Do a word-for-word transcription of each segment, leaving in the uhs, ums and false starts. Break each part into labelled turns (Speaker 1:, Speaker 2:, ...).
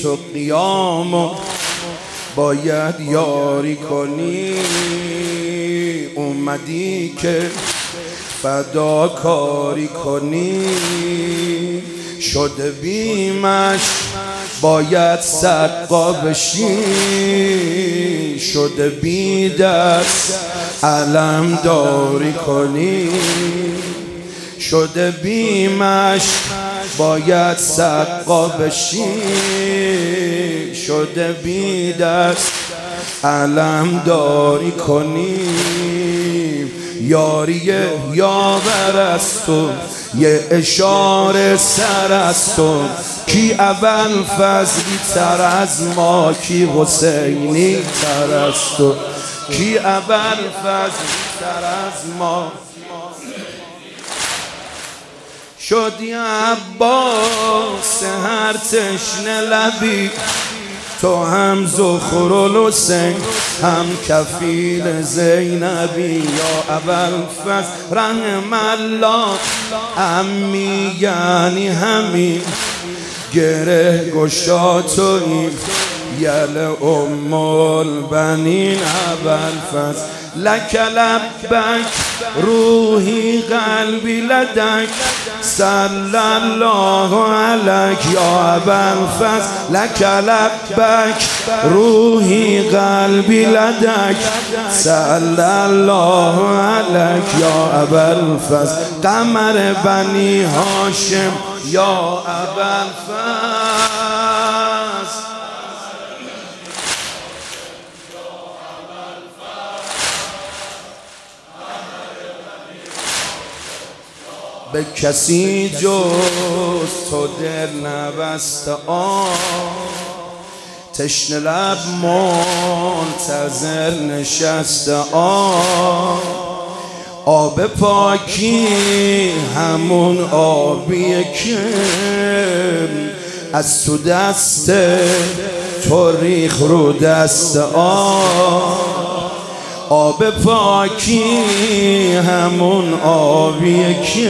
Speaker 1: تو قیامو باید یاری کنی، اومدی که فداکاری کنی، شده بیمش باید سقا بشی، شده بی دست علم داری کنی، شده بیمش باید سقا بشی، شده بی دست علم داری کنی. یاری یاور است تو یه اشاره سر است تو، کی اول فضلی تر از ما، کی حسینی تر از تو، کی اول فضلی تر از ما. شدی عباس هر تشنه لبی، تو هم زهرالحسین هم کفیل زینبی. یا ابوالفضل رحم الله عمی یعنی همین گره گشا تویی، یل ام البنین ابوالفضل. لک لبک روحی قلبی لدک صلی الله علیک یا ابوالفضل. لک لبک روحی قلبی لدک صلی الله علیک یا ابوالفضل. قمر بنی هاشم یا ابوالفضل. به کسی جز تو دل نبسته آن، تشنه لب منتظر نشسته آن. آب پاکی همون آبیه که از تو دست تو ریخ رو دست آن. آب پاکی همون آبیه که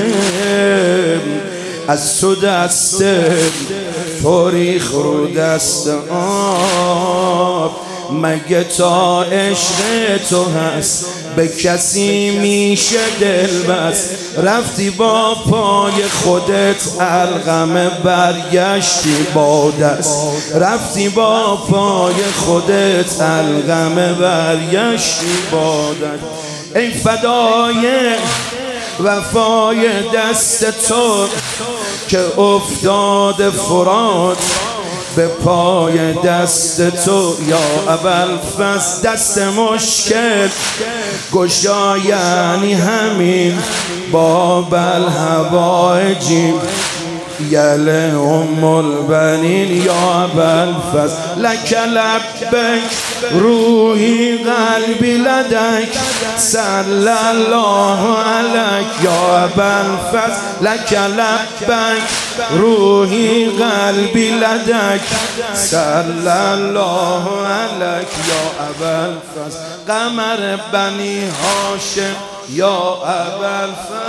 Speaker 1: از تو دست تو ریخ رو دست آب. مگه تا عشق تو هست به کسی میشه دل بست، رفتی با پای خودت علقمه برگشتی با دست، رفتی با پای خودت علقمه برگشتی با دست. ای فدای وفای دست تو که افتاد فرات به پای دست تو یا ابوالفضل. دست مشکل گشا یعنی همین باب الحوائجی، یل ام البنین یا ابوالفضل. لک لبک روحی قلبی لدک صلی الله علیک یا ابوالفضل. لک لبک روحی قلبی لدک صلی الله علیک یا ابوالفضل. قمر بنی هاشم یا ابوالفضل.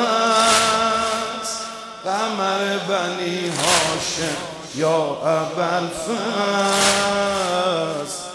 Speaker 1: قمر بنی هاشم یا ابوالفضل.